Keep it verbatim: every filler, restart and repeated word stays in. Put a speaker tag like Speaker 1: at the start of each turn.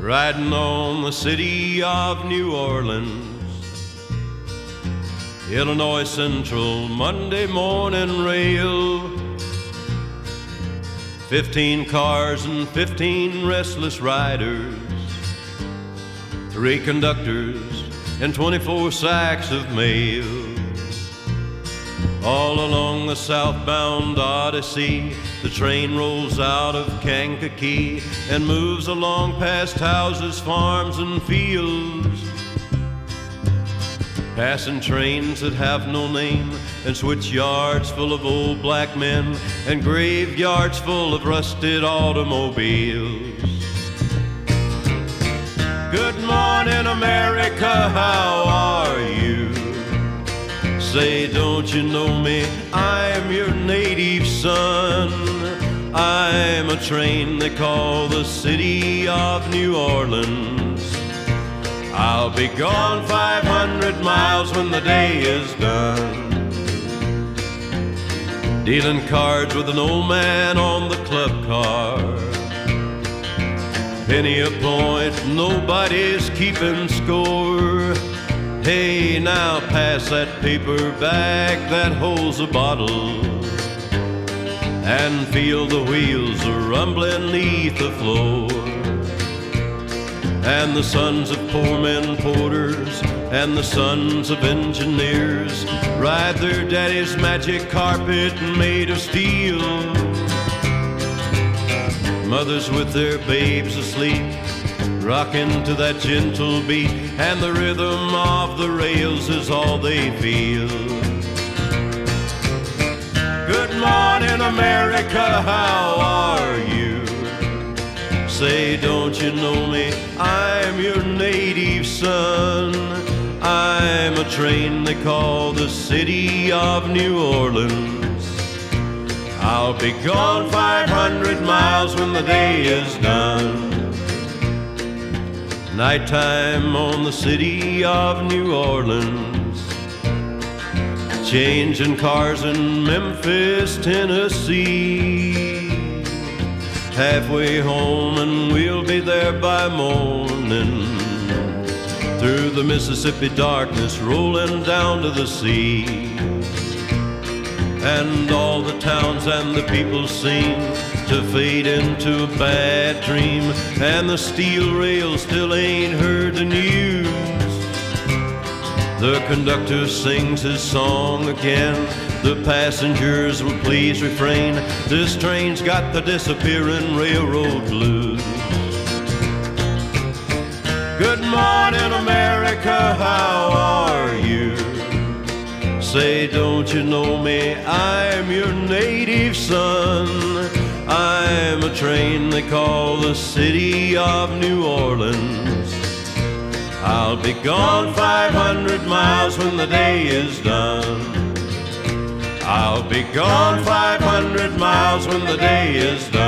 Speaker 1: riding on the city of New Orleans. Illinois Central Monday morning rail. Fifteen cars and fifteen restless riders, three conductors and twenty-four sacks of mail. All along the southbound Odyssey, the train rolls out of Kankakee and moves along past houses, farms, and fields, passing trains that have no name, and switch yards full of old black men, and graveyards full of rusted automobiles. Good morning, America, how are you? Say, don't you know me? I'm your native son. I'm a train they call the city of New Orleans. I'll be gone five hundred miles when the day is done, dealing cards with an old man on the club car. Penny a point, nobody's keeping score. Hey, now pass that paper bag that holds a bottle, and feel the wheels a rumbling neath the floor. And the sons of poor men porters and the sons of engineers ride their daddy's magic carpet made of steel. Mothers with their babes asleep, rocking to that gentle beat, and the rhythm of the rails is all they feel. Good morning, America, how are you? Say, don't you know me? I'm your native son. I'm a train they call the city of New Orleans. I'll be gone five hundred miles when the day is done. Nighttime on the city of New Orleans, changing cars in Memphis, Tennessee. Halfway home and we'll be there by morning, through the Mississippi darkness rolling down to the sea. And all the towns and the people seem to fade into a bad dream, and the steel rail still ain't heard the news. The conductor sings his song again, the passengers will please refrain. This train's got the disappearing railroad blues. Good morning, America, how are you? Say, don't you know me? I'm your native son. I'm a train they call the city of New Orleans. I'll be gone five hundred miles when the day is done. I'll be gone five hundred miles when the day is done.